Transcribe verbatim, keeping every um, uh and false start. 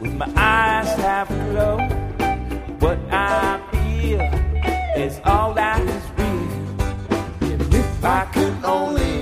with my eyes half closed. What I feel is all that is real. And if I could only